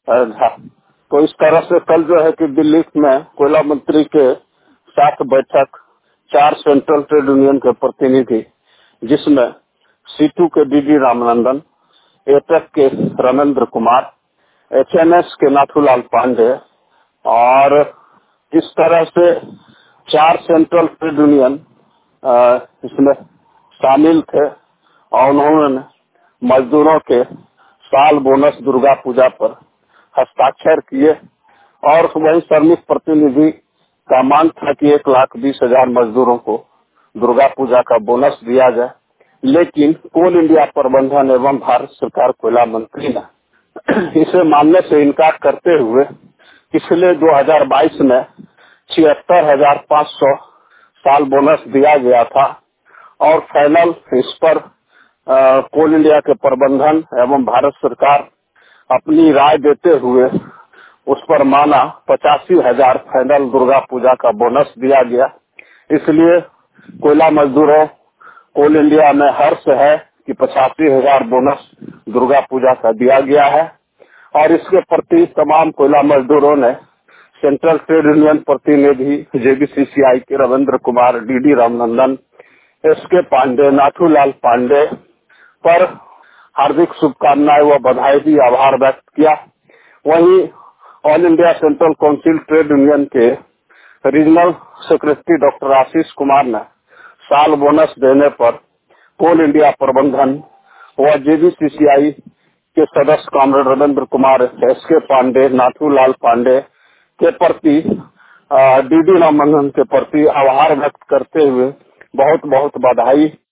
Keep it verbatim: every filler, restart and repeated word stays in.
था। तो इस तरह से कल जो है कि दिल्ली में कोयला मंत्री के साथ बैठक चार सेंट्रल ट्रेड यूनियन के प्रतिनिधि, जिसमें सीटू के डीडी रामनंदन, एपेक के रमेंद्र कुमार, एचएनएस के नाथूलाल पांडे और इस तरह से चार सेंट्रल ट्रेड यूनियन अ, इसमें शामिल थे और उन्होंने मजदूरों के साल बोनस दुर्गा पूजा पर हस्ताक्षर किए और वही श्रमिक प्रतिनिधि का मांग था कि एक लाख बीस हजार मजदूरों को दुर्गा पूजा का बोनस दिया जाए, लेकिन कोल इंडिया प्रबंधन एवं भारत सरकार कोयला मंत्री ने इसे मानने से इनकार करते हुए पिछले दो हज़ार बाईस में छिहत्तर हजार पाँच सौ साल बोनस दिया गया था और फाइनल इस पर अ, कोल इंडिया के प्रबंधन एवं भारत सरकार अपनी राय देते हुए उस पर माना पचासी हजार फाइनल दुर्गा पूजा का बोनस दिया गया। इसलिए कोयला मजदूरों कोल इंडिया में हर्ष है कि पचासी हजार बोनस दुर्गा पूजा का दिया गया है और इसके प्रति तमाम कोयला मजदूरों ने सेंट्रल ट्रेड यूनियन प्रतिनिधि जेबीसीसीआई के रविंद्र कुमार, डीडी रामनंदन, एसके पांडे, नाथूलाल पांडे पर हार्दिक शुभकामनाएं व बधाई दी, आभार व्यक्त किया। वहीं all India central council trade union के regional secretary doctor Ashish Kumar ने साल बोनस देने पर कोल इंडिया प्रबंधन व जेबीसीसीआई के सदस्य कॉमरेड रविंद्र कुमार, एसके पांडे, नाथूलाल पांडे के प्रति डीडी रामनंदन के प्रति आभार व्यक्त करते हुए बहुत बहुत बधाई